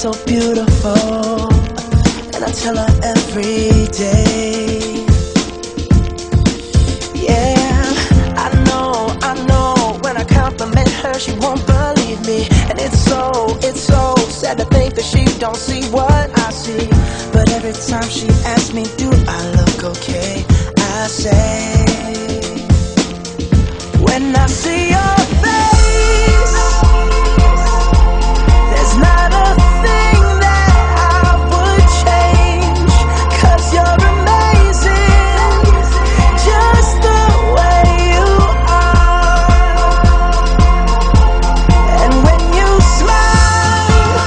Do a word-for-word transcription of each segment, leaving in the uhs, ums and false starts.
so beautiful, and I tell her every day. Yeah, I know, I know, when I compliment her, she won't believe me. And it's so, it's so sad to think that she don't see what I see. But every time she asks me, do I look okay, I say, when I see your face, there's not a thing that I would change, 'cause you're amazing, just the way you are. And when you smile,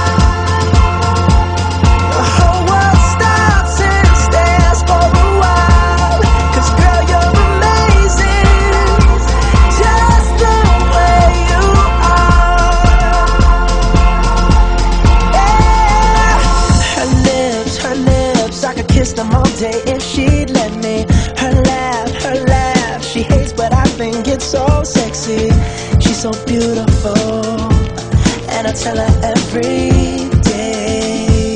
the whole world stops and stares for a while, 'cause girl, you're amazing, just the way you are. Yeah. Her lips, her lips, I could kiss them all day if she'd let me. Her laugh, her laugh, she hates but I think it's so sexy. She's so beautiful, and I tell her every day.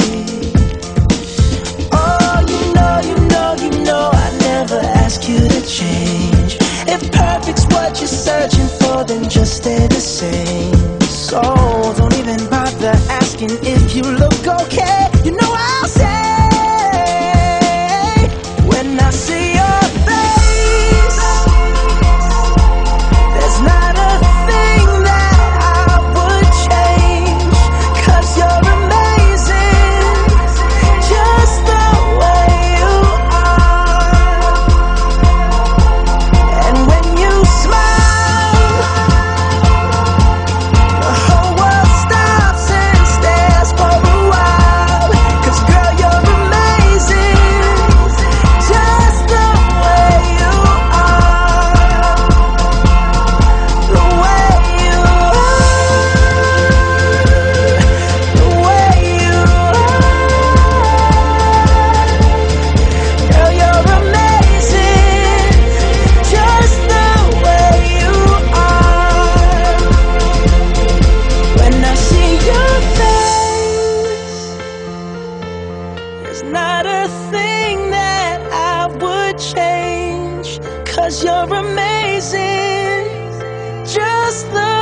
Oh, you know, you know, you know, I never ask you to change. If perfect's what you're searching for, then just stay the same. So don't even bother asking if you look okay. You know I'll say, when I see your face, there's not a thing that I would change, 'cause you're amazing, just the way you are. And when you smile, the whole world stops and stares for a while, 'cause girl, you're amazing, just the way you are. The way you are, the way you are. Girl, you're amazing, just the way you are. When I see your face, there's not a thing that I would change, 'cause you're amazing, just the